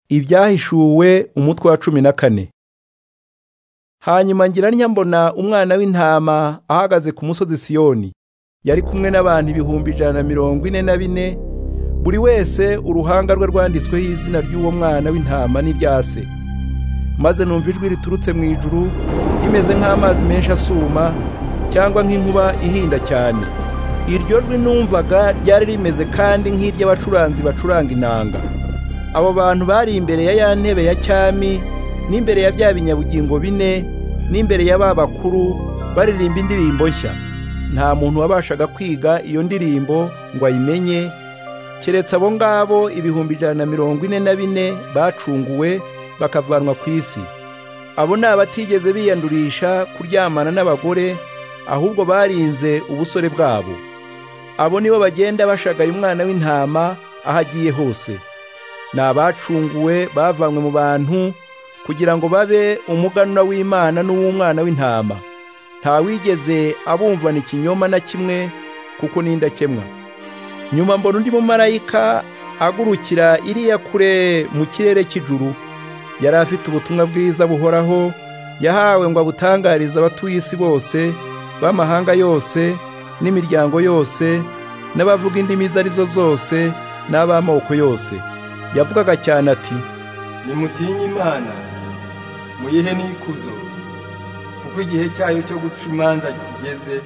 Ibyahishuwe umutwe wa 14. Hanyuma ngira mbona umwana w'intama ahagaze ku musozi Siyoni, yari kumwe n'abantu 144,000, buri wese uruhanga rwe rwanditsweho izina ry'uwo mwana w'intama n'iryase. Maze numva ijwi riturutse mu ijuru rimeze nk'amazi menshi asuma, cyangwa nk'inkuba ihinda cyane. Iryo jwi numvaga ryari rimeze kandi nk'iry'abacuranzi bacuranga inanga. Abo bantu bari imbere ya ntebe ya cyami, n'imbere ya bya binyabugingo bine, n'imbere ya bakuru, baririmba indirimbo nshya. Nta muntu wabashaga kwiga iyo ndirimbo ngo ayimenye, keretse abo ngabo 144,000 bacunguwe bakavanwa ku isi. Abo ni abatigeze biyandurisha kuryamana n'abagore, ahubwo barinze ubusore bwabo. Abo nibo bagenda bashagaye umwana w'intama ahagiye hose. Ni abacunguwe bavanywe mu bantu kugira ngo babe umuganura w'Imana n'uw'umwana w'intama. Nta wigeze abumvana ikinyoma na kimwe, kuko n'indakemwa. Nyuma mbona undi mumarayika agurukira iriya kure mu kirere cy'ijuru. Yari afite ubutumwa bwiza buhoraho, yahawe ngo abutangarize abatuye isi bose, b'amahanga yose n'imiryango yose, n'abavuga indimi arizo zose n'ab'amoko yose. Yavugaga cyane ati, nimutinye Imana, muyihe n'ikuzo, kuko igihe cyayo cyo guca imanza kigeze.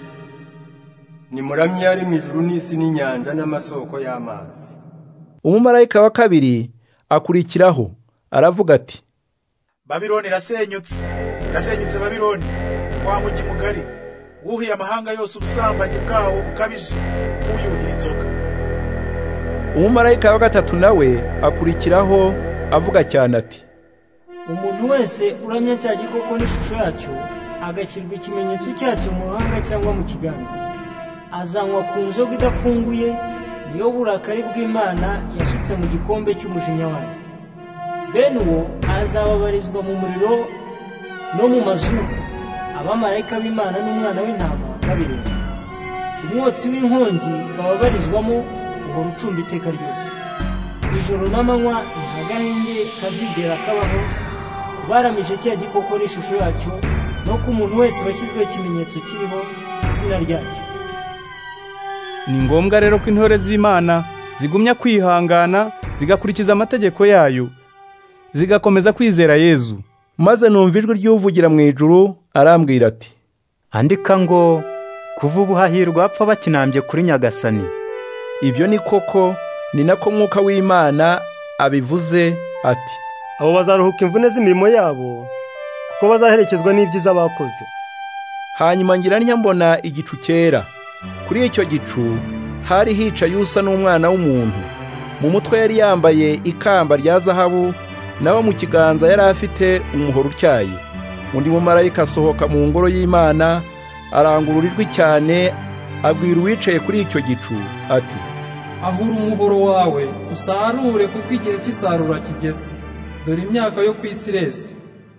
Nimuramye ari mu ijuru n'isi n'inyanja n'amasoko y'amazi. Umumarayika wa kabiri akurikiraho, aravuga ati, Babiloni irasenyutse, irasenyutse Babiloni, wa mugi mugari, wuhiye amahanga yose ubusambanyi bwawo bukabije, uyuhira inzoga. Umumarayika wa gatatu nawe akurikiraho, avuga cyane ati, umuntu wese uramya cya gikoko n'ishusho yacyo, agashyirwa ikimenyetso cyacyo mu ruhanga cyangwa mu kiganza, azanywa ku nzoga idafunguye, niyo burakari bw'Imana yasutse mu gikombe cy'umujinya wayo. Bene uwo azababarizwa mu muriro no mu mazuku, abamarayika b'Imana n'umwana w'intama babireba. Umwotsi w'inkongi bababarizwamo ngo rucumba iteka ryose. Ijoro n'amanywa nta gahenge kazigera kabaho, baramije cya gikoko n'ishusho yacyo, no ku muntu wese washyizweho ikimenyetso kiriho izina ryacyo. Ni ngombwa rero ko intore z'Imana zigumya kwihangana, zigakurikiza amategeko yayo, zigakomeza kwizera Yezu. Maze numva ijwi ry'uvugira mu ijuru arambwira ati, andika ngo kuva ubu hahirwa apfa bakinambye kuri Nyagasani. Ibyo ni koko, ni nako Mwuka w'Imana abivuze ati, abo bazaruhuka imvune z'imirimo yabo, kuko bazaherekezwa n'ibyiza bakoze. Hanyuma ngira mbona igicu cyera. Kuri icyo gicu hari hicaye usa n'umwana w'umuntu. Mu mutwe yari yambaye ikamba rya zahabu, naho mu kiganza yari afite umuhoro utyaye. Undi mumarayika asohoka mu ngoro y'Imana, arangurura ijwi cyane, abwira uwicaye kuri icyo gicu ati, ahura umuhoro wawe usarure, kuko igihe cy'isarura kigeze, dore imyaka yo ku isi ireze.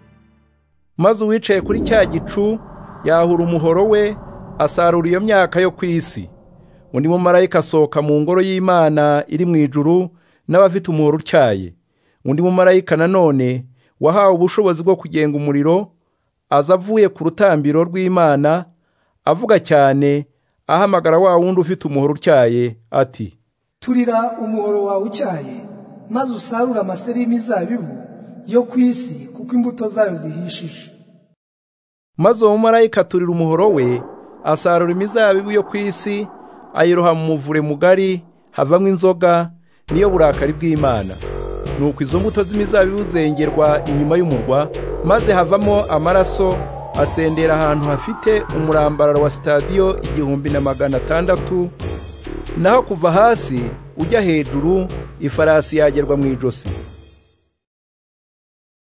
Maze uwicaye kuri cya gicu yahura umuhoro we, asarura iyo myaka yo ku isi. Undi mumarayika asohoka mu ngoro y'Imana iri mu ijuru, n'abafite umuhoro utyaye. Undi mumarayika nanone wahawe ubushobozi bwo kugenga umuriro, aza avuye ku rutambiro rw'Imana, avuga cyane, ahamagara wa wundi ufite umuhoro utyaye ati, turira umuhoro wawe utyaye, maze usarura amaseri y'imizabibu yo ku isi, kuko imbuto zayo zihishije. Maze uwo mumarayika aturira umuhoro we, asarura imizabibu yo ku isi, ayiroha mu muvure mugari, havamo inzoga, niyo burakari bw'Imana. Nuko izo mbuto z'imizabibu zengerwa inyuma y'umurwa, maze havamo amaraso, asendera ahantu hafite umurambararo wa stadiyo 1,600, naho kuva hasi ujya hejuru ifarasi yagerwa mu ijosi.